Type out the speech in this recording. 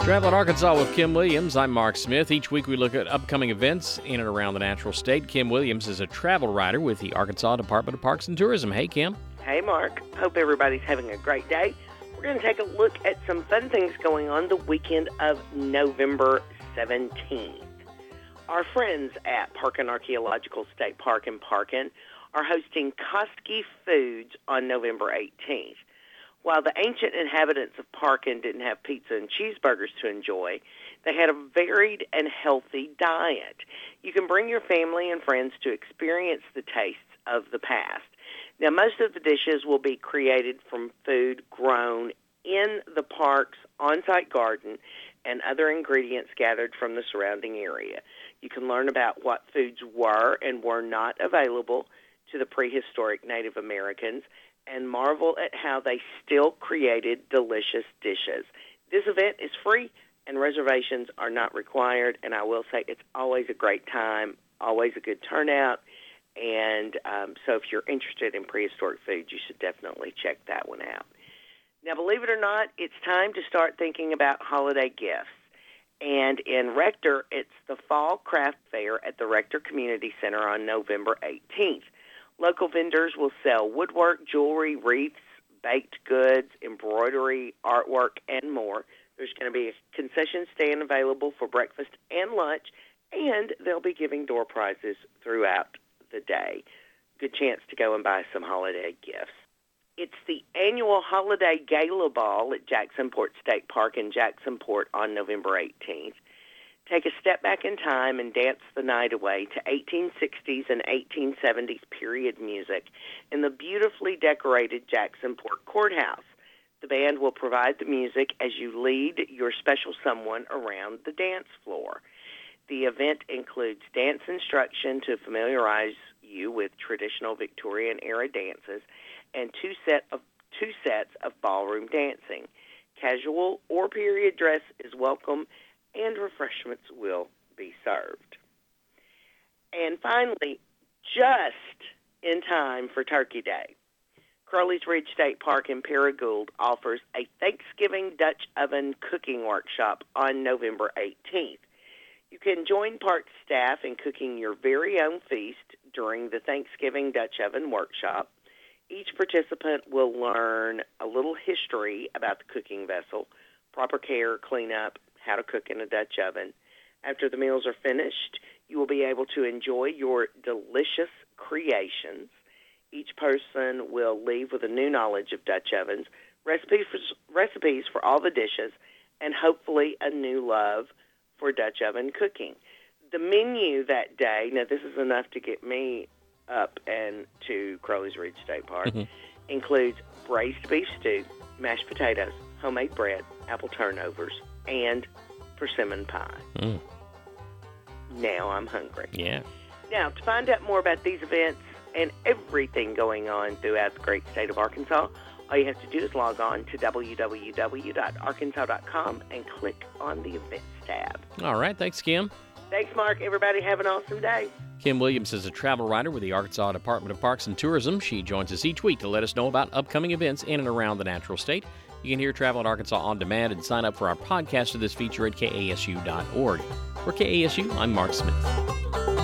Travel in Arkansas with Kim Williams. I'm Mark Smith. Each week we look at upcoming events in and around the natural state. Kim Williams is a travel writer with the Arkansas Department of Parks and Tourism. Hey, Kim. Hey, Mark. Hope everybody's having a great day. We're going to take a look at some fun things going on the weekend of November 17th. Our friends at Parkin Archaeological State Park in Parkin are hosting Koski Foods on November 18th. While the ancient inhabitants of Parkin didn't have pizza and cheeseburgers to enjoy, they had a varied and healthy diet. You can bring your family and friends to experience the tastes of the past. Now, most of the dishes will be created from food grown in the park's on-site garden and other ingredients gathered from the surrounding area. You can learn about what foods were and were not available to the prehistoric Native Americans and marvel at how they still created delicious dishes. This event is free and reservations are not required, and I will say it's always a great time, always a good turnout, and so if you're interested in prehistoric food, you should definitely check that one out. Now, believe it or not, it's time to start thinking about holiday gifts. And in Rector, it's the Fall Craft Fair at the Rector Community Center on November 18th. Local vendors will sell woodwork, jewelry, wreaths, baked goods, embroidery, artwork, and more. There's going to be a concession stand available for breakfast and lunch, and they'll be giving door prizes throughout the day. Good chance to go and buy some holiday gifts. It's the annual Holiday Gala Ball at Jacksonport State Park in Jacksonport on November 18th. Take a step back in time and dance the night away to 1860s and 1870s period music in the beautifully decorated Jacksonport Courthouse. The band will provide the music as you lead your special someone around the dance floor. The event includes dance instruction to familiarize you with traditional Victorian-era dances and two sets of ballroom dancing. Casual or period dress is welcome, and refreshments will be served. And finally, just in time for Turkey Day, Crowley's Ridge State Park in Paragould offers a Thanksgiving Dutch oven cooking workshop on November 18th. You can join park staff in cooking your very own feast during the Thanksgiving Dutch oven workshop. Each participant will learn a little history about the cooking vessel, proper care, cleanup, how to cook in a Dutch oven. After the meals are finished, you will be able to enjoy your delicious creations. Each person will leave with a new knowledge of Dutch ovens, recipes for all the dishes, and hopefully a new love for Dutch oven cooking. The menu that day, now this is enough to get me up and to Crowley's Ridge State Park, includes braised beef stew, mashed potatoes, homemade bread, apple turnovers, and persimmon pie. Now I'm hungry. Yeah. Now, to find out more about these events and everything going on throughout the great state of Arkansas, all you have to do is log on to www.arkansas.com and click on the events tab. All right. Thanks, Kim. Thanks, Mark. Everybody have an awesome day. Kim Williams is a travel writer with the Arkansas Department of Parks and Tourism. She joins us each week to let us know about upcoming events in and around the natural state. You can hear Travel in Arkansas on demand and sign up for our podcast of this feature at KASU.org. For KASU, I'm Mark Smith.